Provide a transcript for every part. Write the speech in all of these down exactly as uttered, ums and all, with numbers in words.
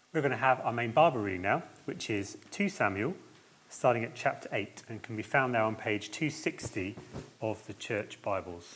We're going to have our main Bible reading now, which is Second Samuel, starting at chapter eight, and can be found now on page two sixty of the Church Bibles.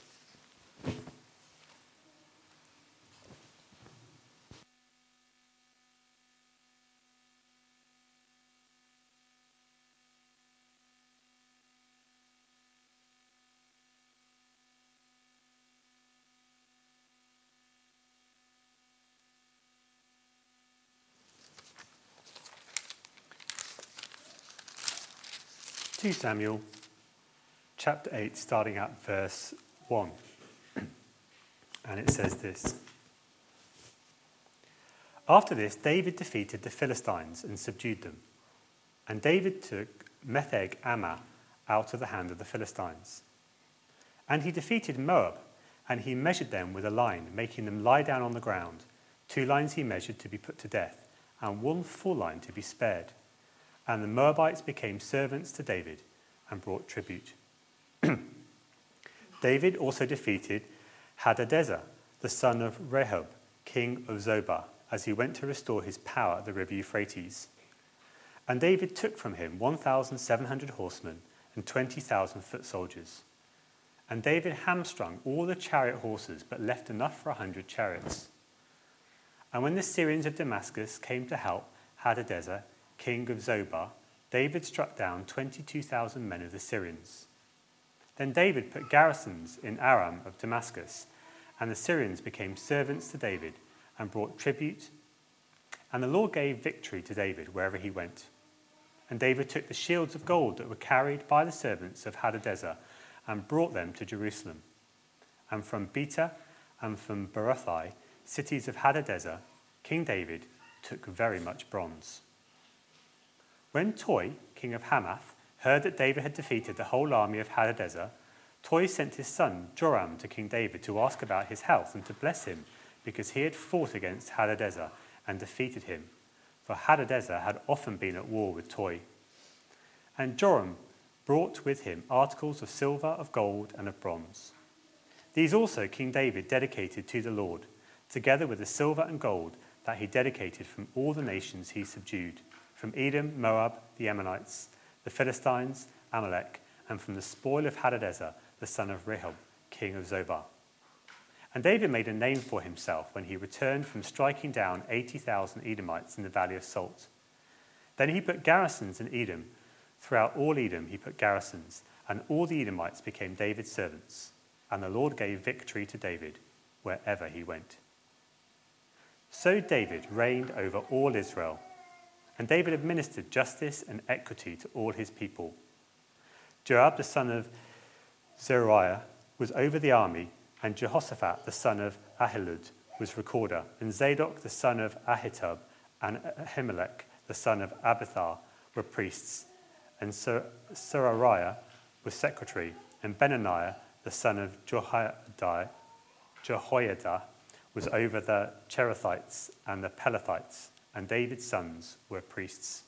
Second Samuel, chapter eight, starting at verse one. And it says this. After this, David defeated the Philistines and subdued them. And David took Metheg Ammah out of the hand of the Philistines. And he defeated Moab, and he measured them with a line, making them lie down on the ground. Two lines he measured to be put to death, and one full line to be spared. And the Moabites became servants to David and brought tribute. David also defeated Hadadezer, the son of Rehob, king of Zobah, as he went to restore his power at the river Euphrates. And David took from him one thousand seven hundred horsemen and twenty thousand foot soldiers. And David hamstrung all the chariot horses, but left enough for a hundred chariots. And when the Syrians of Damascus came to help Hadadezer, king of Zobah, David struck down twenty-two thousand men of the Syrians. Then David put garrisons in Aram of Damascus, and the Syrians became servants to David and brought tribute. And the Lord gave victory to David wherever he went. And David took the shields of gold that were carried by the servants of Hadadezer and brought them to Jerusalem. And from Betah and from Berothai, cities of Hadadezer, King David took very much bronze. When Toi, king of Hamath, heard that David had defeated the whole army of Hadadezer, Toi sent his son Joram to King David to ask about his health and to bless him, because he had fought against Hadadezer and defeated him, for Hadadezer had often been at war with Toi. And Joram brought with him articles of silver, of gold, and of bronze. These also King David dedicated to the Lord, together with the silver and gold that he dedicated from all the nations he subdued, from Edom, Moab, the Ammonites, the Philistines, Amalek, and from the spoil of Hadadezer, the son of Rehob, king of Zobah. And David made a name for himself when he returned from striking down eighty thousand Edomites in the valley of Salt. Then he put garrisons in Edom. Throughout all Edom he put garrisons, and all the Edomites became David's servants. And the Lord gave victory to David wherever he went. So David reigned over all Israel. And David administered justice and equity to all his people. Joab, the son of Zeruiah, was over the army, and Jehoshaphat, the son of Ahilud, was recorder, and Zadok, the son of Ahitub, and Ahimelech, the son of Abithar, were priests, and Serariah was secretary, and Benaniah, the son of Jehoiada, Jehoiada, was over the Cherethites and the Pelethites, and David's sons were priests.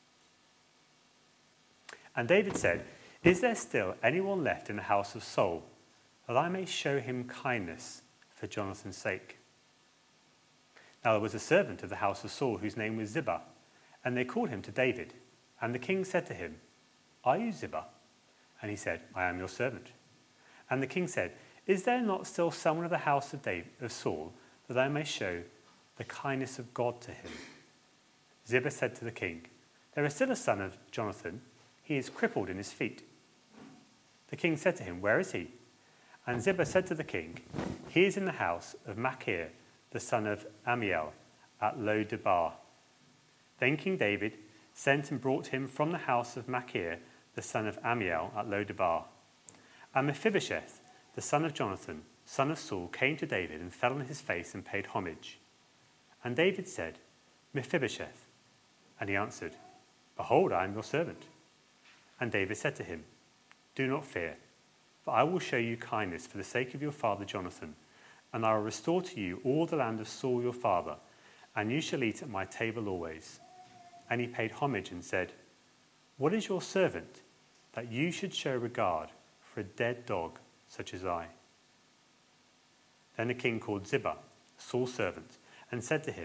And David said, "Is there still anyone left in the house of Saul, that I may show him kindness for Jonathan's sake?" Now there was a servant of the house of Saul whose name was Ziba, and they called him to David. And the king said to him, "Are you Ziba?" And he said, "I am your servant." And the king said, "Is there not still someone of the house of David, of Saul, that I may show the kindness of God to him?" Ziba said to the king, "There is still a son of Jonathan. He is crippled in his feet." The king said to him, "Where is he?" And Ziba said to the king, "He is in the house of Machir, the son of Ammiel, at Lo-debar." Then King David sent and brought him from the house of Machir, the son of Ammiel, at Lo-debar. And Mephibosheth, the son of Jonathan, son of Saul, came to David and fell on his face and paid homage. And David said, "Mephibosheth." And he answered, "Behold, I am your servant." And David said to him, "Do not fear, for I will show you kindness for the sake of your father Jonathan, and I will restore to you all the land of Saul your father, and you shall eat at my table always." And he paid homage and said, "What is your servant, that you should show regard for a dead dog such as I?" Then the king called Ziba, Saul's servant, and said to him,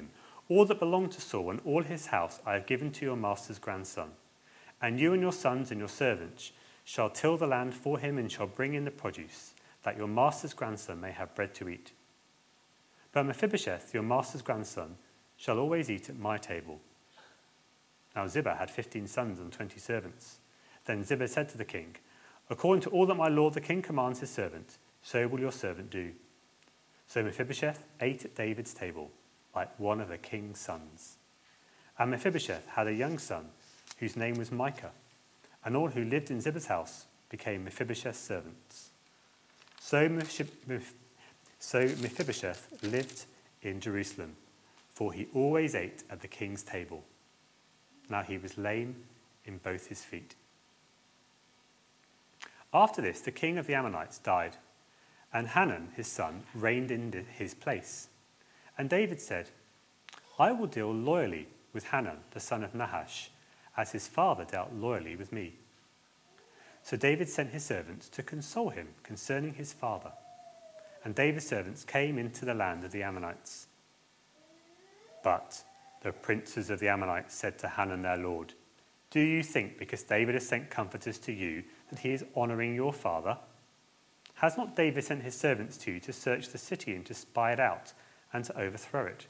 All that belonged to Saul and all his house I have given to your master's grandson. And you and your sons and your servants shall till the land for him and shall bring in the produce, that your master's grandson may have bread to eat. But Mephibosheth, your master's grandson, shall always eat at my table." Now Ziba had fifteen sons and twenty servants. Then Ziba said to the king, "According to all that my lord the king commands his servant, so will your servant do." So Mephibosheth ate at David's table, like one of the king's sons. And Mephibosheth had a young son, whose name was Micah, and all who lived in Ziba's house became Mephibosheth's servants. So Mephibosheth lived in Jerusalem, for he always ate at the king's table. Now he was lame in both his feet. After this, the king of the Ammonites died, and Hanun, his son, reigned in his place. And David said, "I will deal loyally with Hanun, the son of Nahash, as his father dealt loyally with me." So David sent his servants to console him concerning his father. And David's servants came into the land of the Ammonites. But the princes of the Ammonites said to Hanun their lord, "Do you think, because David has sent comforters to you, that he is honouring your father? Has not David sent his servants to you to search the city and to spy it out and to overthrow it?"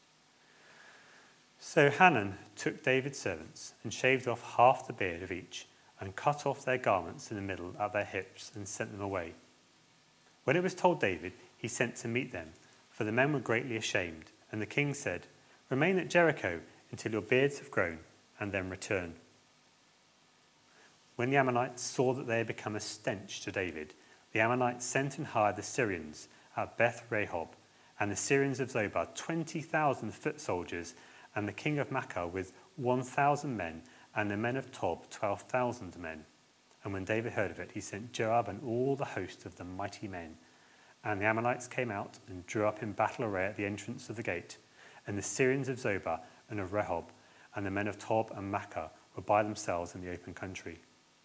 So Hanun took David's servants and shaved off half the beard of each and cut off their garments in the middle at their hips and sent them away. When it was told David, he sent to meet them, for the men were greatly ashamed. And the king said, "Remain at Jericho until your beards have grown, and then return." When the Ammonites saw that they had become a stench to David, the Ammonites sent and hired the Syrians at Beth Rehob, and the Syrians of Zobah, twenty thousand foot soldiers, and the king of Makkah with one thousand men, and the men of Tob, twelve thousand men. And when David heard of it, he sent Joab and all the host of the mighty men. And the Ammonites came out and drew up in battle array at the entrance of the gate. And the Syrians of Zobah and of Rehob, and the men of Tob and Makkah were by themselves in the open country.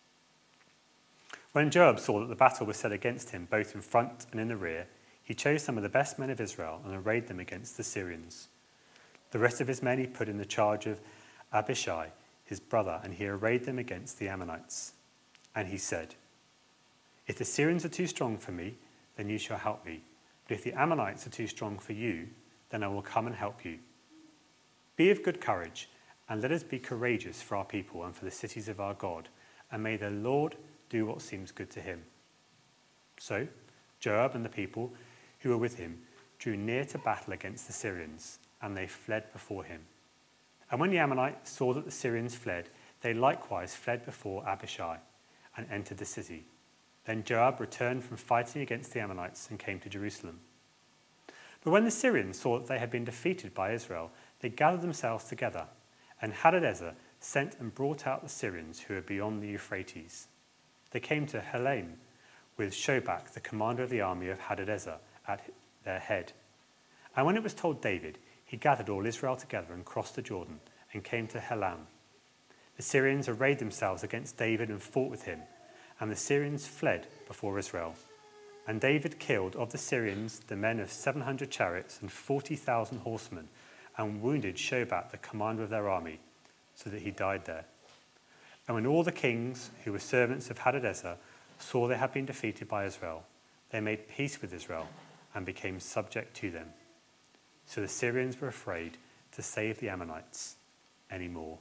When Joab saw that the battle was set against him, both in front and in the rear, he chose some of the best men of Israel and arrayed them against the Syrians. The rest of his men he put in the charge of Abishai, his brother, and he arrayed them against the Ammonites. And he said, "If the Syrians are too strong for me, then you shall help me. But if the Ammonites are too strong for you, then I will come and help you. Be of good courage, and let us be courageous for our people and for the cities of our God, and may the Lord do what seems good to him." So Joab and the people who were with him drew near to battle against the Syrians, and they fled before him. And when the Ammonites saw that the Syrians fled, they likewise fled before Abishai and entered the city. Then Joab returned from fighting against the Ammonites and came to Jerusalem. But when the Syrians saw that they had been defeated by Israel, they gathered themselves together, and Hadadezer sent and brought out the Syrians who were beyond the Euphrates. They came to Helaim with Shobach, the commander of the army of Hadadezer, at their head. And when it was told David, he gathered all Israel together and crossed the Jordan and came to Helam. The Syrians arrayed themselves against David and fought with him, and the Syrians fled before Israel. And David killed of the Syrians the men of seven hundred chariots and forty thousand horsemen, and wounded Shobach, the commander of their army, so that he died there. And when all the kings who were servants of Hadadezer saw they had been defeated by Israel, they made peace with Israel and became subject to them. So the Syrians were afraid to save the Ammonites anymore.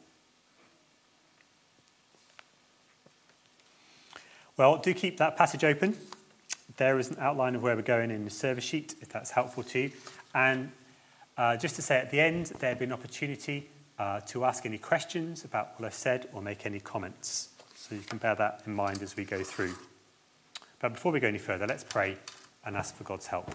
Well, do keep that passage open. There is an outline of where we're going in the service sheet, if that's helpful to you. And uh, just to say at the end, there'll be an opportunity uh, to ask any questions about what I've said or make any comments. So you can bear that in mind as we go through. But before we go any further, let's pray and ask for God's help.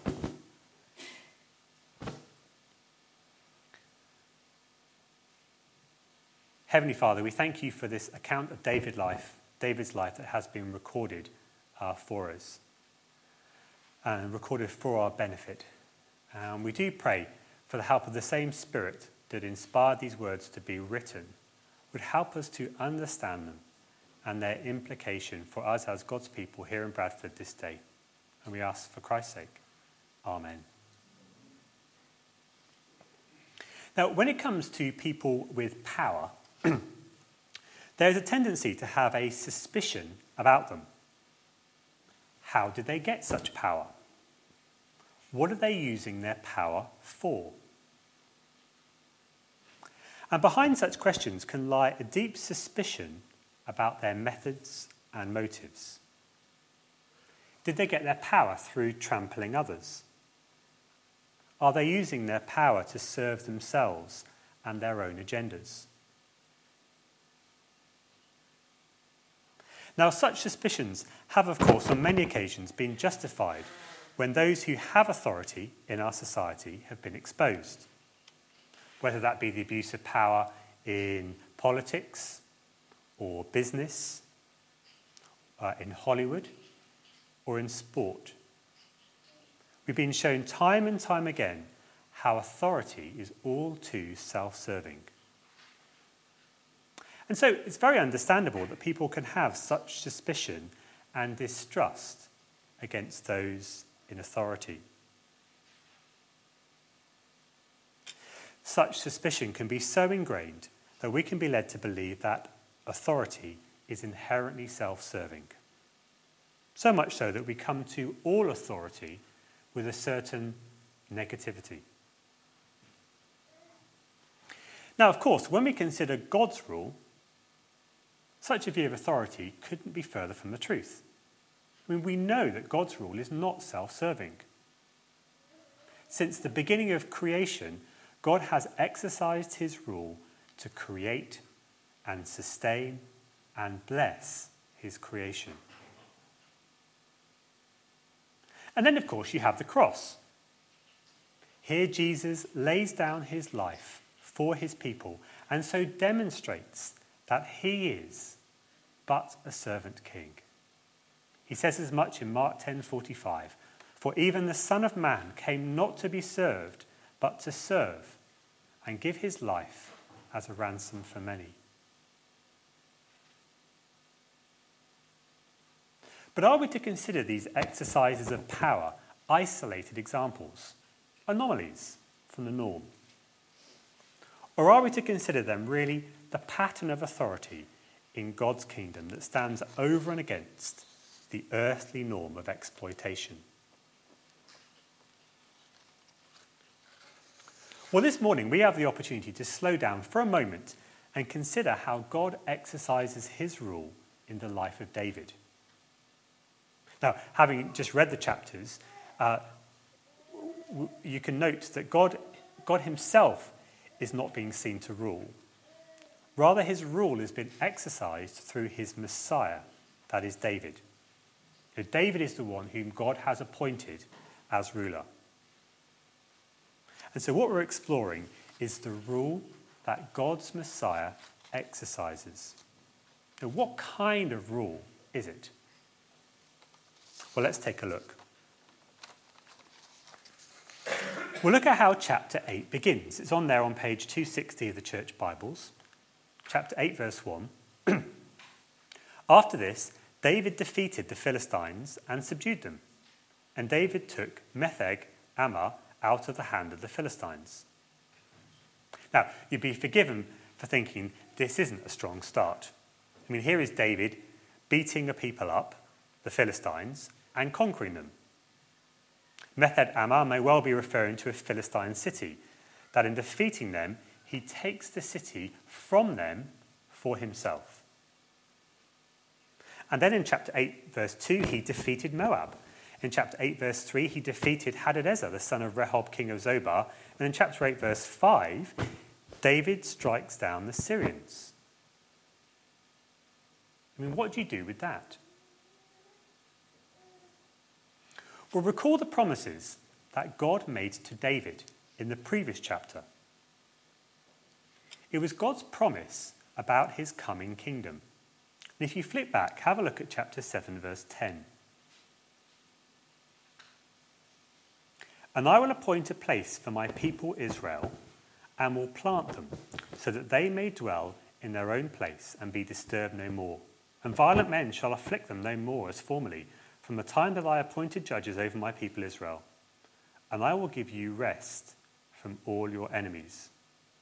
Heavenly Father, we thank you for this account of David's life, David's life that has been recorded uh, for us and recorded for our benefit. And we do pray for the help of the same Spirit that inspired these words to be written would help us to understand them and their implication for us as God's people here in Bradford this day. And we ask for Christ's sake. Amen. Now, when it comes to people with power, there's a tendency to have a suspicion about them. How did they get such power? What are they using their power for? And behind such questions can lie a deep suspicion about their methods and motives. Did they get their power through trampling others? Are they using their power to serve themselves and their own agendas? Now, such suspicions have, of course, on many occasions been justified when those who have authority in our society have been exposed, whether that be the abuse of power in politics or business, uh, in Hollywood or in sport. We've been shown time and time again how authority is all too self-serving. And so it's very understandable that people can have such suspicion and distrust against those in authority. Such suspicion can be so ingrained that we can be led to believe that authority is inherently self-serving. So much so that we come to all authority with a certain negativity. Now, of course, when we consider God's rule, such a view of authority couldn't be further from the truth. I mean, we know that God's rule is not self-serving. Since the beginning of creation, God has exercised his rule to create and sustain and bless his creation. And then, of course, you have the cross. Here Jesus lays down his life for his people and so demonstrates that he is but a servant king. He says as much in Mark ten forty-five, "For even the Son of Man came not to be served, but to serve, and give his life as a ransom for many." But are we to consider these exercises of power isolated examples, anomalies from the norm? Or are we to consider them really the pattern of authority in God's kingdom that stands over and against the earthly norm of exploitation? Well, this morning we have the opportunity to slow down for a moment and consider how God exercises his rule in the life of David. Now, having just read the chapters, uh, w- you can note that God, God himself is not being seen to rule. Rather, his rule has been exercised through his Messiah, that is David. So David is the one whom God has appointed as ruler. And so what we're exploring is the rule that God's Messiah exercises. Now, what kind of rule is it? Well, let's take a look. We'll look at how chapter eight begins. It's on there on page two sixty of the Church Bibles. Chapter eight, verse one. After this, David defeated the Philistines and subdued them. And David took Metheg Ammah out of the hand of the Philistines. Now, you'd be forgiven for thinking this isn't a strong start. I mean, here is David beating a people up, the Philistines, and conquering them. Metheg Ammah may well be referring to a Philistine city, that in defeating them, he takes the city from them for himself. And then in chapter eight, verse two, he defeated Moab. In chapter eight, verse three, he defeated Hadadezer, the son of Rehob, king of Zobah. And in chapter eight, verse five, David strikes down the Syrians. I mean, what do you do with that? Well, recall the promises that God made to David in the previous chapter. It was God's promise about his coming kingdom. And if you flip back, have a look at chapter seven, verse ten. "And I will appoint a place for my people Israel, and will plant them, so that they may dwell in their own place and be disturbed no more. And violent men shall afflict them no more as formerly, from the time that I appointed judges over my people Israel. And I will give you rest from all your enemies."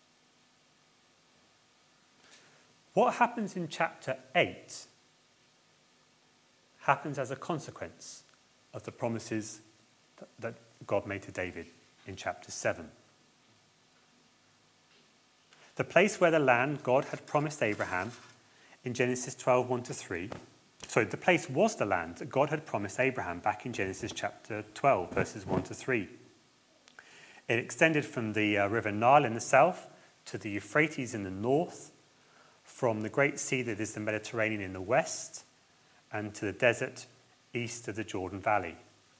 What happens in chapter eight happens as a consequence of the promises that God made to David in chapter seven. The place where the land God had promised Abraham in Genesis twelve, one to three, sorry, the place was the land that God had promised Abraham back in Genesis chapter twelve, verses one to three. It extended from the uh, river Nile in the south to the Euphrates in the north, from the great sea that is the Mediterranean in the west, and to the desert east of the Jordan Valley.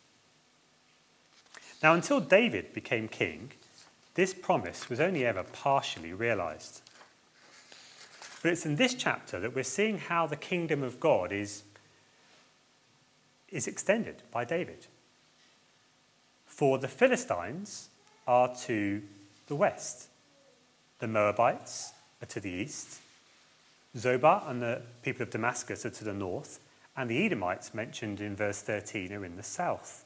Now, until David became king, this promise was only ever partially realized. But it's in this chapter that we're seeing how the kingdom of God is, is extended by David. For the Philistines are to the west, the Moabites are to the east, Zobah and the people of Damascus are to the north, and the Edomites mentioned in verse thirteen are in the south.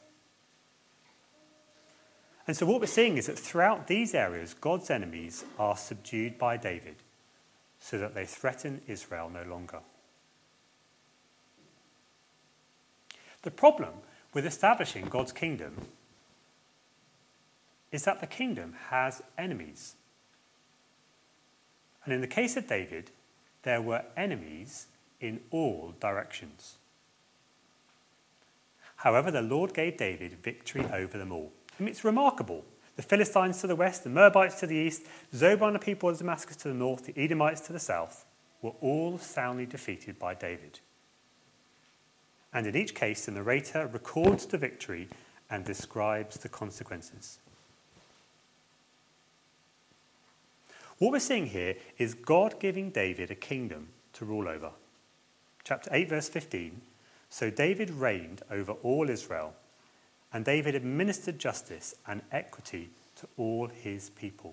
And so what we're seeing is that throughout these areas, God's enemies are subdued by David so that they threaten Israel no longer. The problem with establishing God's kingdom is that the kingdom has enemies. And in the case of David, there were enemies in all directions. However, the Lord gave David victory over them all. I mean, it's remarkable. The Philistines to the west, the Moabites to the east, Zobah and the people of Damascus to the north, the Edomites to the south, were all soundly defeated by David. And in each case, the narrator records the victory and describes the consequences. What we're seeing here is God giving David a kingdom to rule over. Chapter eight, verse fifteen, so David reigned over all Israel, and David administered justice and equity to all his people.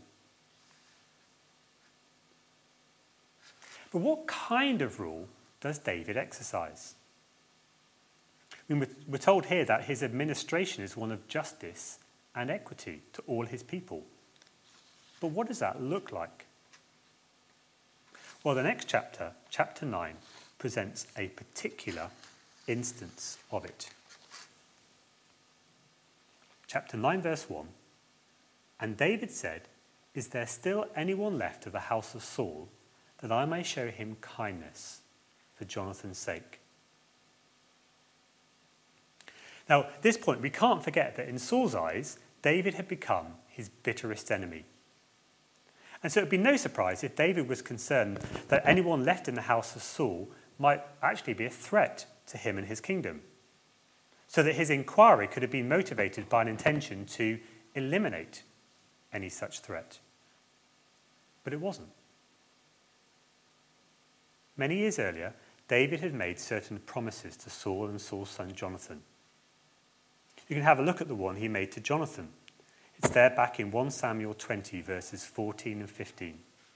But what kind of rule does David exercise? I mean, we're told here that his administration is one of justice and equity to all his people. But what does that look like? Well, the next chapter, chapter nine, presents a particular instance of it. Chapter nine, verse one, and David said, "Is there still anyone left of the house of Saul, that I may show him kindness for Jonathan's sake?" Now, at this point, we can't forget that in Saul's eyes, David had become his bitterest enemy. And so it would be no surprise if David was concerned that anyone left in the house of Saul might actually be a threat to him and his kingdom, so that his inquiry could have been motivated by an intention to eliminate any such threat. But it wasn't. Many years earlier, David had made certain promises to Saul and Saul's son Jonathan. You can have a look at the one he made to Jonathan. It's there back in First Samuel twenty, verses fourteen and fifteen.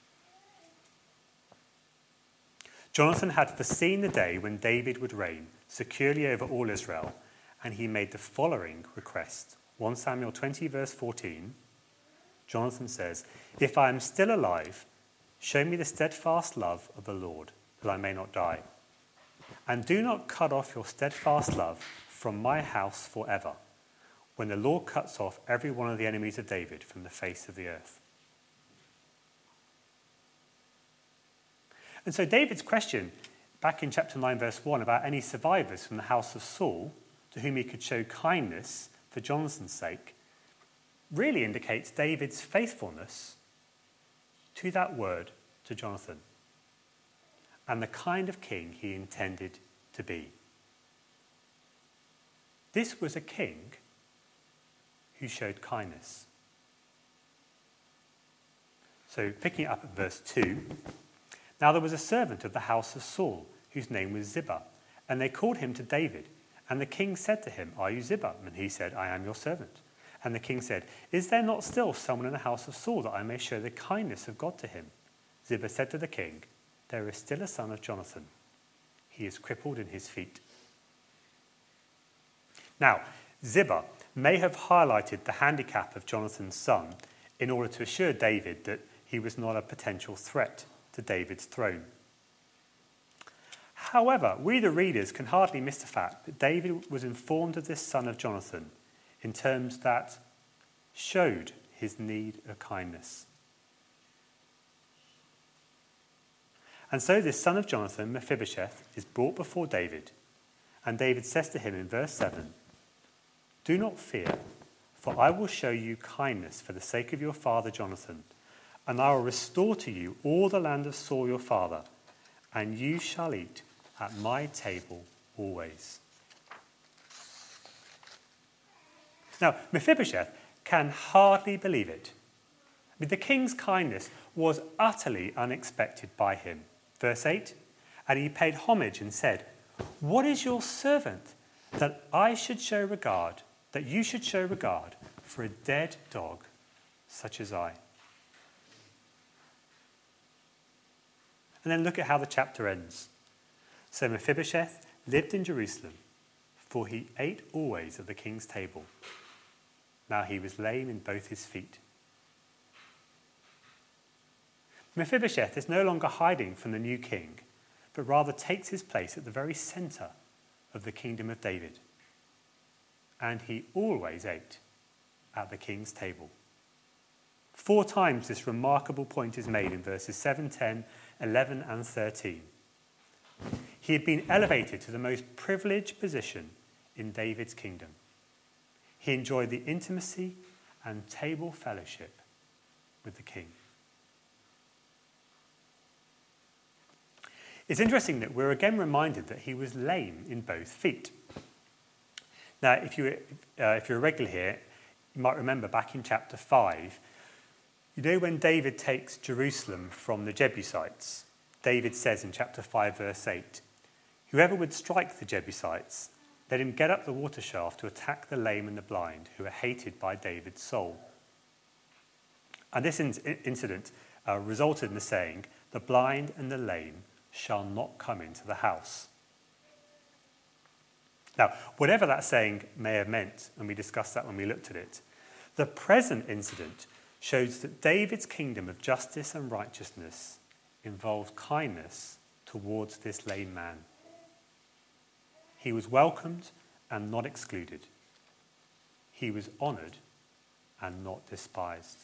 Jonathan had foreseen the day when David would reign securely over all Israel, and he made the following request. First Samuel twenty, verse fourteen. Jonathan says, "If I am still alive, show me the steadfast love of the Lord, that I may not die. And do not cut off your steadfast love from my house forever, when the Lord cuts off every one of the enemies of David from the face of the earth." And so David's question back in chapter nine, verse one, about any survivors from the house of Saul to whom he could show kindness for Jonathan's sake, really indicates David's faithfulness to that word to Jonathan and the kind of king he intended to be. This was a king who showed kindness. So picking it up at verse two, now there was a servant of the house of Saul whose name was Ziba, and they called him to David. And the king said to him, "Are you Ziba?" And he said, "I am your servant." And the king said, "Is there not still someone in the house of Saul that I may show the kindness of God to him?" Ziba said to the king, "There is still a son of Jonathan. He is crippled in his feet." Now, Ziba may have highlighted the handicap of Jonathan's son in order to assure David that he was not a potential threat to David's throne. However, we the readers can hardly miss the fact that David was informed of this son of Jonathan in terms that showed his need of kindness. And so this son of Jonathan, Mephibosheth, is brought before David, and David says to him in verse seven, "Do not fear, for I will show you kindness for the sake of your father Jonathan, and I will restore to you all the land of Saul your father, and you shall eat at my table always." Now, Mephibosheth can hardly believe it. I mean, the king's kindness was utterly unexpected by him. Verse eight, "And he paid homage and said, 'What is your servant that I should show regard, that you should show regard for a dead dog such as I?'" And then look at how the chapter ends. "So Mephibosheth lived in Jerusalem, for he ate always at the king's table. Now he was lame in both his feet." Mephibosheth is no longer hiding from the new king, but rather takes his place at the very centre of the kingdom of David. And he always ate at the king's table. Four times this remarkable point is made in verses seven, ten, eleven, and thirteen. He had been elevated to the most privileged position in David's kingdom. He enjoyed the intimacy and table fellowship with the king. It's interesting that we're again reminded that he was lame in both feet. Now, if, you, uh, if you're a regular here, you might remember back in chapter five, you know when David takes Jerusalem from the Jebusites, David says in chapter five, verse eight, "Whoever would strike the Jebusites, let him get up the water shaft to attack the lame and the blind, who are hated by David's soul." And this in- incident uh, resulted in the saying, "The blind and the lame shall not come into the house." Now, whatever that saying may have meant, and we discussed that when we looked at it, the present incident shows that David's kingdom of justice and righteousness involves kindness towards this lame man. He was welcomed and not excluded. He was honoured and not despised.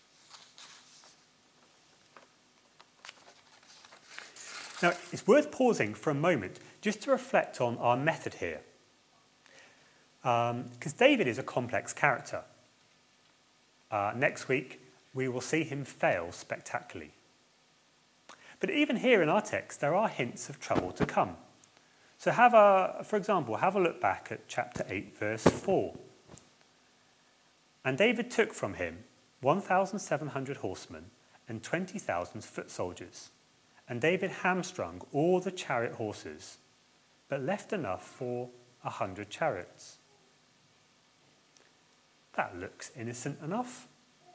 Now, it's worth pausing for a moment just to reflect on our method here. Because um, David is a complex character. Uh, next week, we will see him fail spectacularly. But even here in our text, there are hints of trouble to come. So have a, for example, have a look back at chapter eight, verse four. "And David took from him one thousand seven hundred horsemen and twenty thousand foot soldiers. And David hamstrung all the chariot horses, but left enough for a hundred chariots." That looks innocent enough.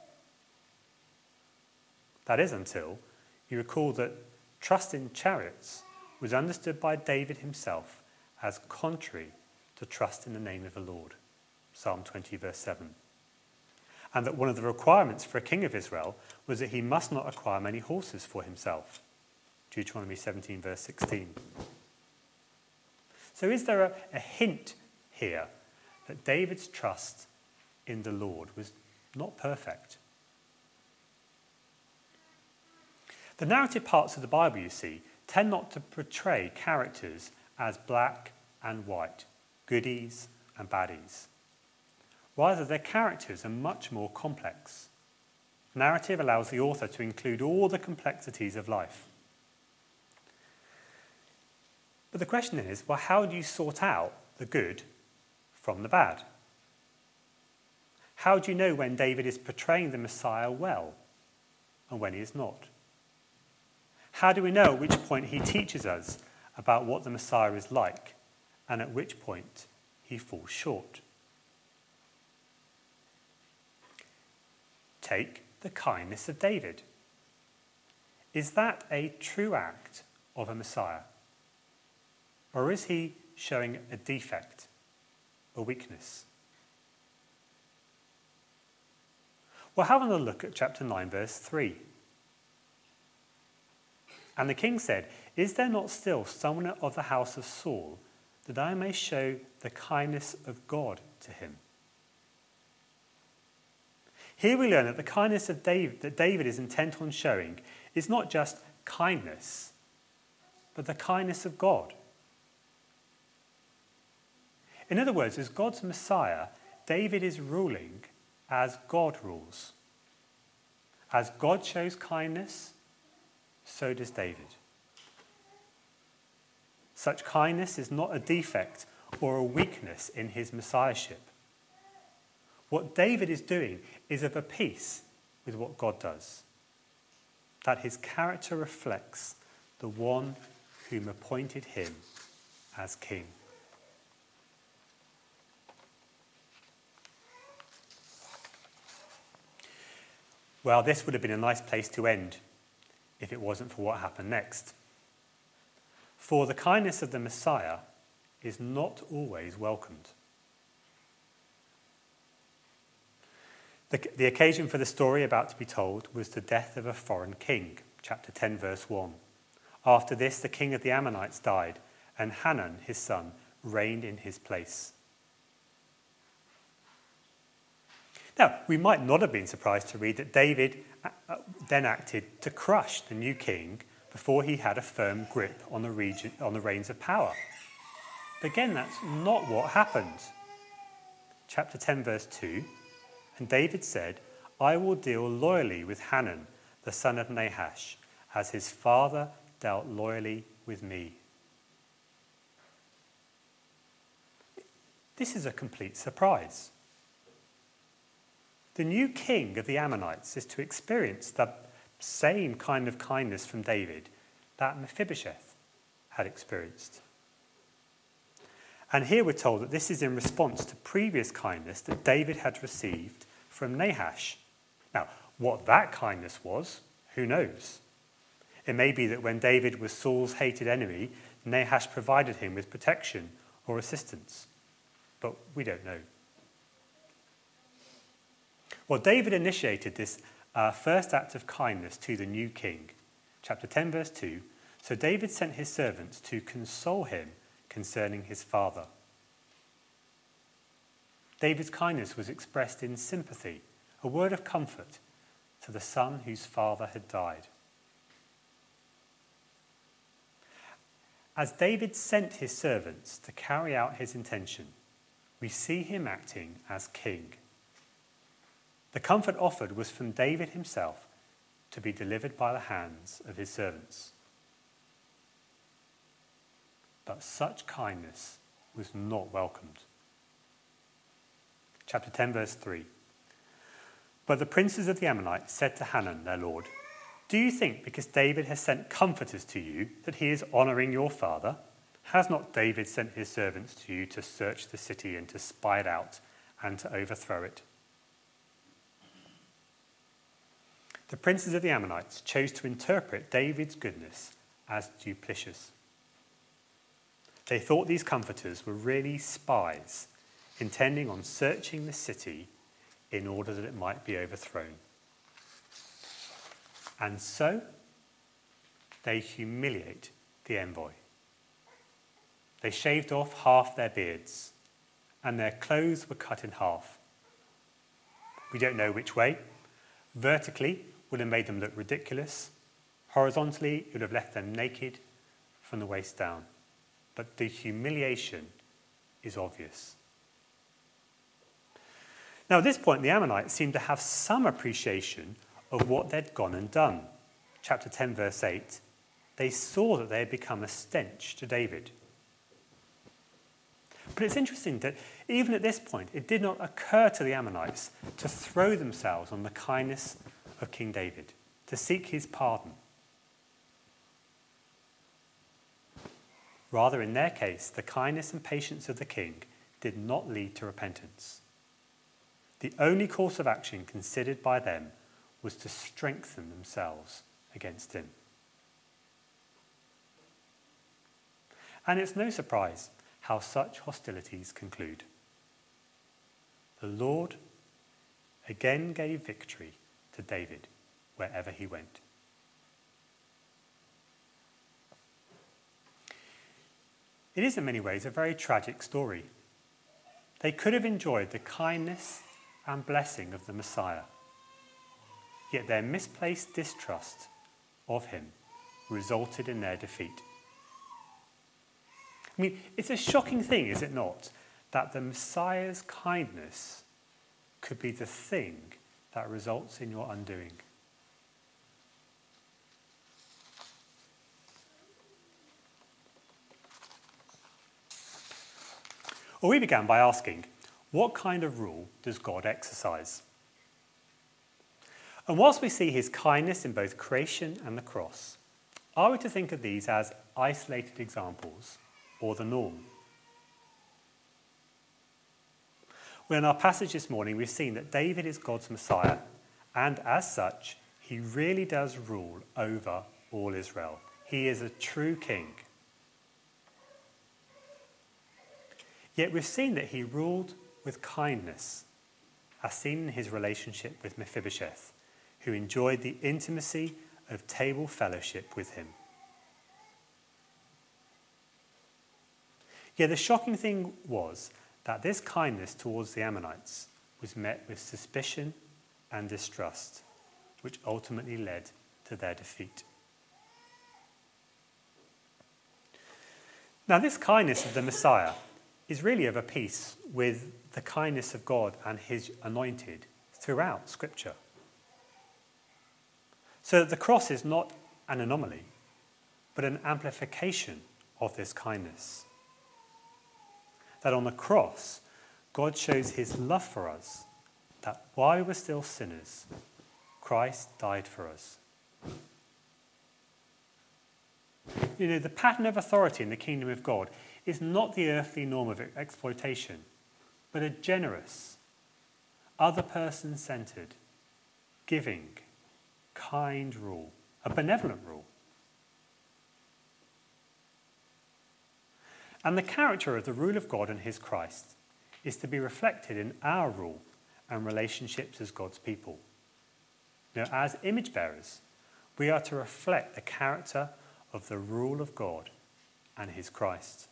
That is until you recall that trust in chariots was understood by David himself as contrary to trust in the name of the Lord. Psalm twenty, verse seven. And that one of the requirements for a king of Israel was that he must not acquire many horses for himself. Deuteronomy seventeen, verse sixteen. So is there a, a hint here that David's trust in the Lord was not perfect? The narrative parts of the Bible, you see, tend not to portray characters as black and white, goodies and baddies. Rather, their characters are much more complex. Narrative allows the author to include all the complexities of life. But the question is, well, how do you sort out the good from the bad? How do you know when David is portraying the Messiah well and when he is not? How do we know at which point he teaches us about what the Messiah is like and at which point he falls short? Take the kindness of David. Is that a true act of a Messiah? Or is he showing a defect, a weakness? Well, have a look at chapter nine, verse three. And the king said, "Is there not still someone of the house of Saul, that I may show the kindness of God to him?" Here we learn that the kindness of David, that David is intent on showing is not just kindness, but the kindness of God. In other words, as God's Messiah, David is ruling as God rules. As God shows kindness, so does David. Such kindness is not a defect or a weakness in his messiahship. What David is doing is of a piece with what God does, that his character reflects the one whom appointed him as king. Well, this would have been a nice place to end if it wasn't for what happened next. For the kindness of the Messiah is not always welcomed. The, the occasion for the story about to be told was the death of a foreign king, chapter ten, verse one. After this, the king of the Ammonites died, and Hanun, his son, reigned in his place. Now, we might not have been surprised to read that David then acted to crush the new king before he had a firm grip on the, region, on the reins of power. But again, that's not what happened. Chapter ten, verse two, and David said, "I will deal loyally with Hanun, the son of Nahash, as his father dealt loyally with me." This is a complete surprise. The new king of the Ammonites is to experience the same kind of kindness from David that Mephibosheth had experienced. And here we're told that this is in response to previous kindness that David had received from Nahash. Now, what that kindness was, who knows? It may be that when David was Saul's hated enemy, Nahash provided him with protection or assistance. But we don't know. Well, David initiated this uh, first act of kindness to the new king. Chapter ten, verse two. So David sent his servants to console him concerning his father. David's kindness was expressed in sympathy, a word of comfort to the son whose father had died. As David sent his servants to carry out his intention, we see him acting as king. The comfort offered was from David himself to be delivered by the hands of his servants. But such kindness was not welcomed. Chapter ten, verse three. But the princes of the Ammonites said to Hanun, their lord, "Do you think because David has sent comforters to you that he is honouring your father? Has not David sent his servants to you to search the city and to spy it out and to overthrow it?" The princes of the Ammonites chose to interpret David's goodness as duplicitous. They thought these comforters were really spies, intending on searching the city in order that it might be overthrown. And so, they humiliate the envoy. They shaved off half their beards, and their clothes were cut in half. We don't know which way. Vertically, would have made them look ridiculous. Horizontally, it would have left them naked from the waist down. But the humiliation is obvious. Now, at this point, the Ammonites seem to have some appreciation of what they'd gone and done. Chapter ten, verse eight, they saw that they had become a stench to David. But it's interesting that even at this point, it did not occur to the Ammonites to throw themselves on the kindness of King David, to seek his pardon. Rather, in their case, the kindness and patience of the king did not lead to repentance. The only course of action considered by them was to strengthen themselves against him. And it's no surprise how such hostilities conclude. The Lord again gave victory to David wherever he went. it is in many ways a very tragic story. They could have enjoyed the kindness and blessing of the Messiah, yet their misplaced distrust of him resulted in their defeat. I mean, it's a shocking thing, is it not, that the Messiah's kindness could be the thing that results in your undoing. Well, we began by asking, what kind of rule does God exercise? And whilst we see his kindness in both creation and the cross, are we to think of these as isolated examples or the norm? Well, in our passage this morning, we've seen that David is God's Messiah, and as such, he really does rule over all Israel. He is a true king. Yet we've seen that he ruled with kindness, as seen in his relationship with Mephibosheth, who enjoyed the intimacy of table fellowship with him. Yet the shocking thing was that this kindness towards the Ammonites was met with suspicion and distrust, which ultimately led to their defeat. Now, this kindness of the Messiah is really of a piece with the kindness of God and his anointed throughout Scripture. So that the cross is not an anomaly, but an amplification of this kindness. That on the cross, God shows his love for us, that while we were still sinners, Christ died for us. You know, the pattern of authority in the kingdom of God is not the earthly norm of exploitation, but a generous, other-person-centered, giving, kind rule, a benevolent rule. And the character of the rule of God and his Christ is to be reflected in our rule and relationships as God's people. Now, as image bearers, we are to reflect the character of the rule of God and his Christ.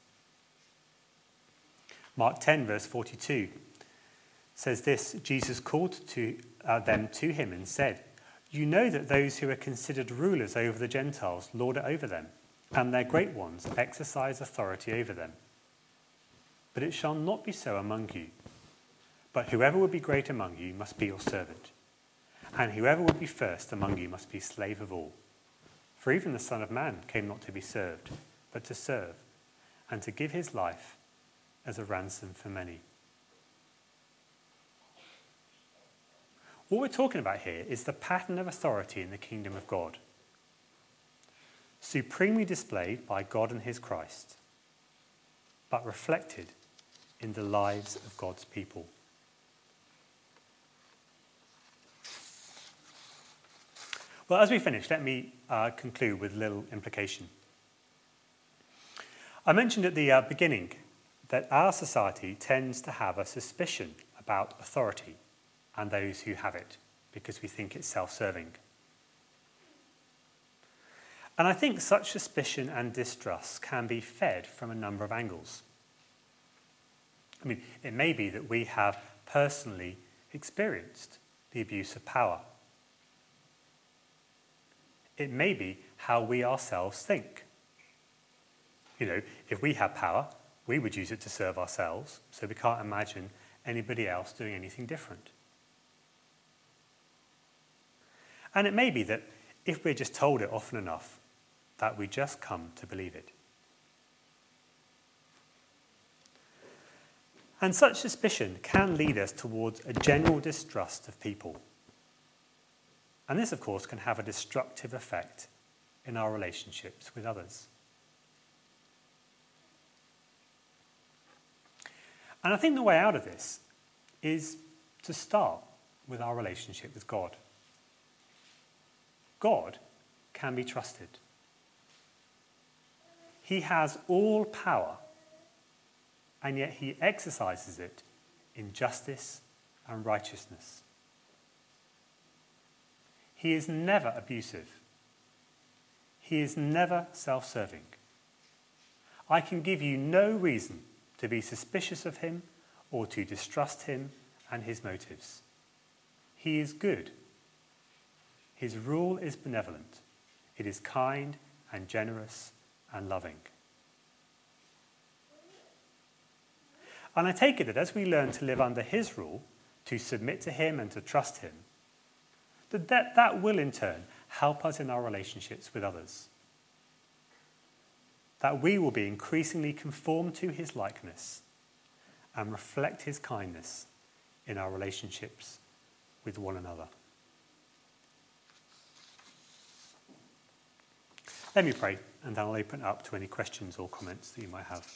Mark ten, verse forty-two says this: Jesus called to uh, them to him and said, "You know that those who are considered rulers over the Gentiles lord it over them, and their great ones exercise authority over them. But it shall not be so among you. But whoever would be great among you must be your servant, and whoever would be first among you must be slave of all. For even the Son of Man came not to be served, but to serve, and to give his life as a ransom for many." What we're talking about here is the pattern of authority in the kingdom of God, supremely displayed by God and his Christ, but reflected in the lives of God's people. Well, as we finish, let me uh, conclude with a little implication. I mentioned at the uh, beginning that our society tends to have a suspicion about authority and those who have it, because we think it's self-serving. And I think such suspicion and distrust can be fed from a number of angles. I mean, it may be that we have personally experienced the abuse of power. It may be how we ourselves think. You know, if we had power, we would use it to serve ourselves, so we can't imagine anybody else doing anything different. And it may be that if we're just told it often enough, that we just come to believe it. And such suspicion can lead us towards a general distrust of people. And this, of course, can have a destructive effect in our relationships with others. And I think the way out of this is to start with our relationship with God. God can be trusted. He has all power, and yet he exercises it in justice and righteousness. He is never abusive. He is never self-serving. I can give you no reason to be suspicious of him or to distrust him and his motives. He is good. His rule is benevolent. It is kind and generous and loving. And I take it that as we learn to live under his rule, to submit to him and to trust him, that that, that will in turn help us in our relationships with others. That we will be increasingly conformed to his likeness and reflect his kindness in our relationships with one another. Let me pray, and then I'll open up to any questions or comments that you might have.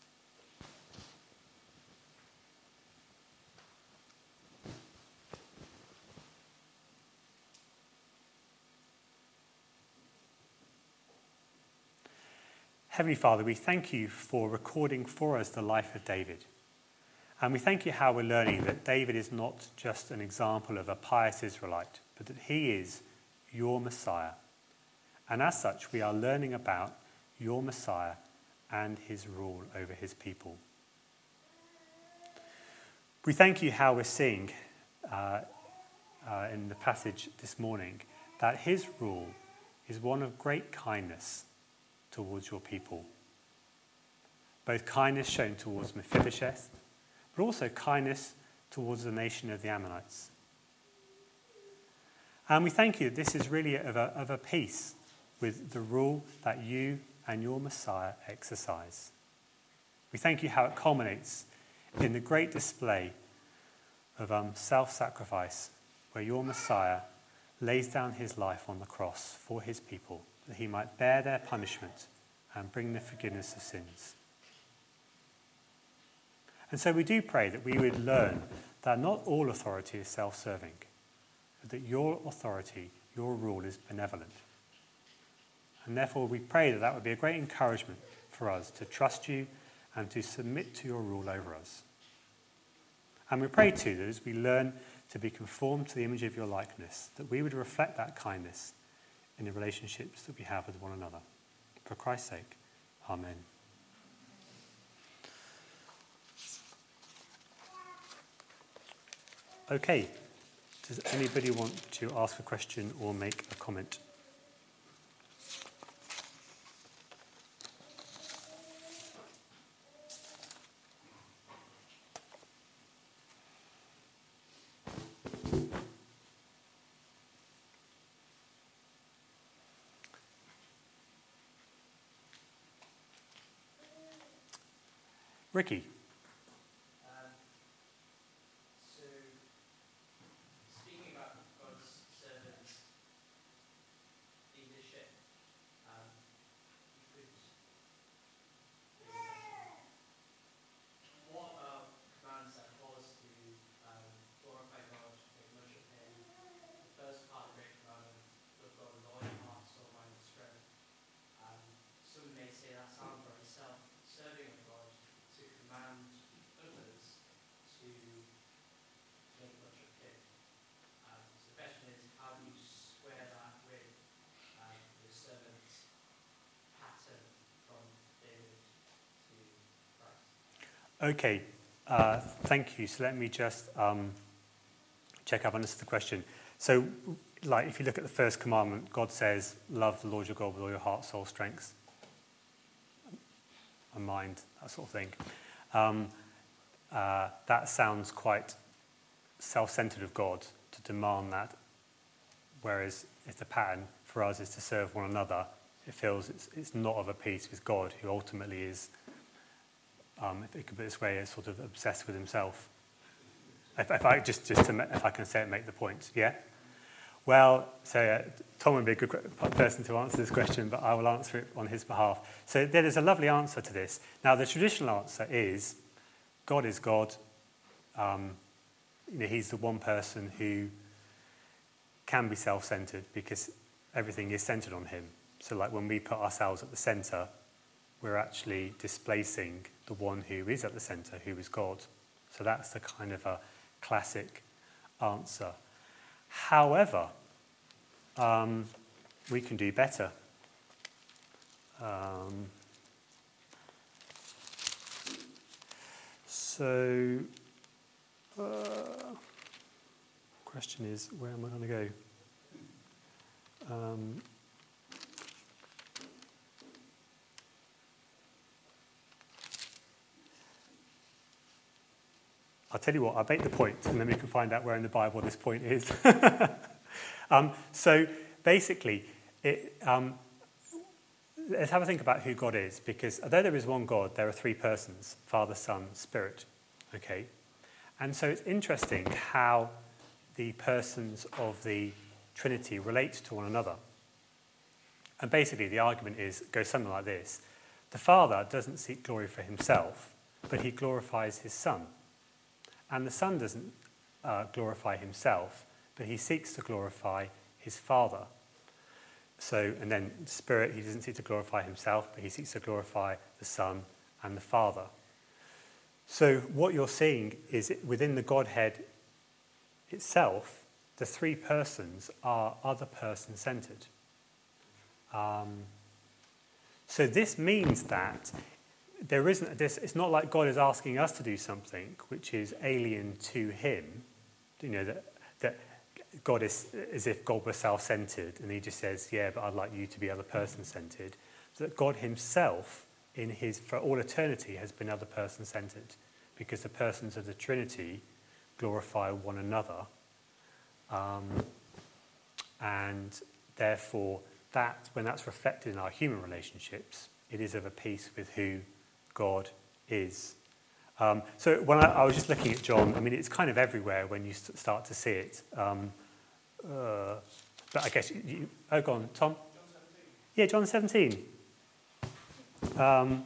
Heavenly Father, we thank you for recording for us the life of David. And we thank you how we're learning that David is not just an example of a pious Israelite, but that he is your Messiah. And as such, we are learning about your Messiah and his rule over his people. We thank you how we're seeing uh, uh, in the passage this morning that his rule is one of great kindness towards your people. Both kindness shown towards Mephibosheth, but also kindness towards the nation of the Ammonites. And we thank you that this is really of a, of a piece with the rule that you and your Messiah exercise. We thank you how it culminates in the great display of um, self-sacrifice, where your Messiah lays down his life on the cross for his people, that he might bear their punishment and bring the forgiveness of sins. And so we do pray that we would learn that not all authority is self-serving, but that your authority, your rule is benevolent. And therefore we pray that that would be a great encouragement for us to trust you and to submit to your rule over us. And we pray too that as we learn to be conformed to the image of your likeness, that we would reflect that kindness in the relationships that we have with one another. For Christ's sake, amen. Okay, does anybody want to ask a question or make a comment? Ricky. Um, so, speaking about God's servants' leadership, um, you could what are commands that call us to um, glorify God, make much of Him? The first part of the great commandment, love God with all your heart, soul, mind, and strength. Um, some may say that sounds very self-serving of God, to command others to make much of Him. Um, so the question is, how do you square that with um, the servant's pattern from David to Christ? Okay, uh, thank you. So let me just um, check I've understood the question. So, like, if you look at the first commandment, God says, love the Lord your God with all your heart, soul, strength, and mind, that sort of thing. Um, uh, that sounds quite self-centered of God to demand that, whereas if the pattern for us is to serve one another, it feels it's, it's not of a piece with God, who ultimately is, um, if it could be this way, is sort of obsessed with himself. If, if I just, just to, if I can say it, make the point, yeah? Well, so uh, Tom would be a good person to answer this question, but I will answer it on his behalf. So there is a lovely answer to this. Now, the traditional answer is God is God. Um, you know, he's the one person who can be self-centered because everything is centered on him. So like when we put ourselves at the center, we're actually displacing the one who is at the center, who is God. So that's the kind of a classic answer. However, um, we can do better. Um, So, uh, question is, where am I going to go? Um, I'll tell you what, I'll make the point, and then we can find out where in the Bible this point is. um, so basically, it, um, let's have a think about who God is, because although there is one God, there are three persons, Father, Son, Spirit. Okay? And so it's interesting how the persons of the Trinity relate to one another. And basically, the argument is goes something like this. The Father doesn't seek glory for himself, but he glorifies his Son. And the Son doesn't uh, glorify himself, but he seeks to glorify his Father. So, and then the Spirit, he doesn't seek to glorify himself, but he seeks to glorify the Son and the Father. So what you're seeing is within the Godhead itself, the three persons are other person-centered. Um, so this means that there isn't this. It's not like God is asking us to do something which is alien to him. You know, that that God is as if God were self-centered, and he just says, "Yeah, but I'd like you to be other person-centered." So that God himself, in his for all eternity, has been other person-centered, because the persons of the Trinity glorify one another, um, and therefore that when that's reflected in our human relationships, it is of a piece with who God is. Um, so when I, I was just looking at John, I mean, it's kind of everywhere when you st- start to see it. Um, uh, but I guess, you, you, oh, go on, Tom? John seventeen. Yeah, John seventeen. Um,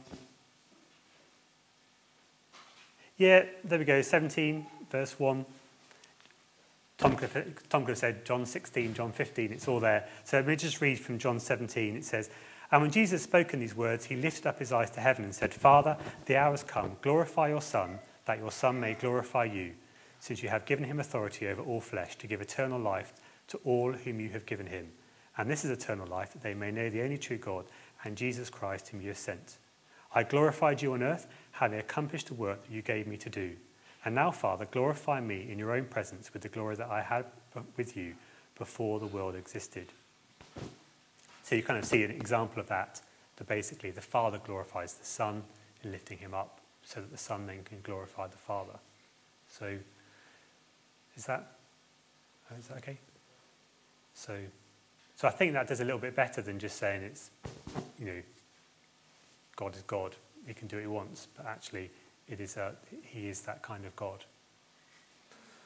yeah, there we go, seventeen, verse one. Tom could, have, Tom could have said John sixteen, John fifteen, it's all there. So let me just read from John seventeen. It says, "And when Jesus had spoken these words, he lifted up his eyes to heaven and said, 'Father, the hour has come. Glorify your Son, that your Son may glorify you, since you have given him authority over all flesh to give eternal life to all whom you have given him. And this is eternal life, that they may know the only true God and Jesus Christ whom you have sent. I glorified you on earth, having accomplished the work that you gave me to do. And now, Father, glorify me in your own presence with the glory that I had with you before the world existed.'" So you kind of see an example of that, that basically the Father glorifies the Son in lifting him up, so that the Son then can glorify the Father. So is that, is that okay? So, so I think that does a little bit better than just saying it's, you know, God is God. He can do what he wants, but actually it is a, he is that kind of God.